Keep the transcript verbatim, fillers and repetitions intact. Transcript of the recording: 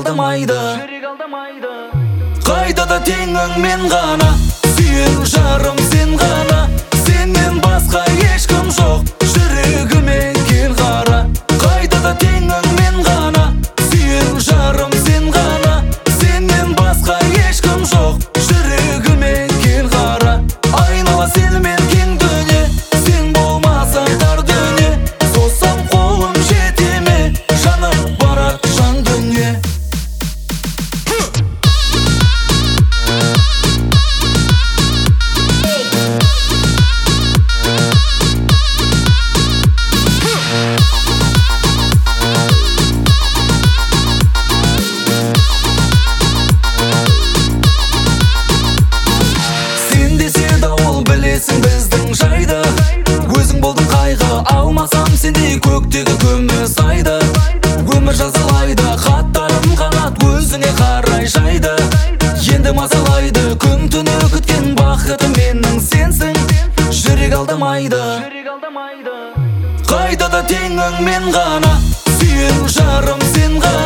алдамайды, қайда да теңің мен ғана, сүйер жарым сен ғана. Сенен басқа ешкім жоқ, жүрегіме кел қара. Қайда да теңің мен ғана, сүйер жарым сен ғана. Сенен басқа ешкім жоқ, жүрегіме кел қара. Айнала сенімен кең дүние, сен болмасаң тар дүние. Созсам қолым жете ме, жанып барат жан дүние. Білесің біздің жайды, өзің болдың қайғы, алмасам сендей көктегі күміс айды. Өмір жазалайды, хаттарым қанат өзіңе қарай жайды. Енді мазалайды, күн түні күткен бақытым менің сенсің, жүрек алдамайды, қайда да теңің мен ғана, сүйер жарым сен ғана.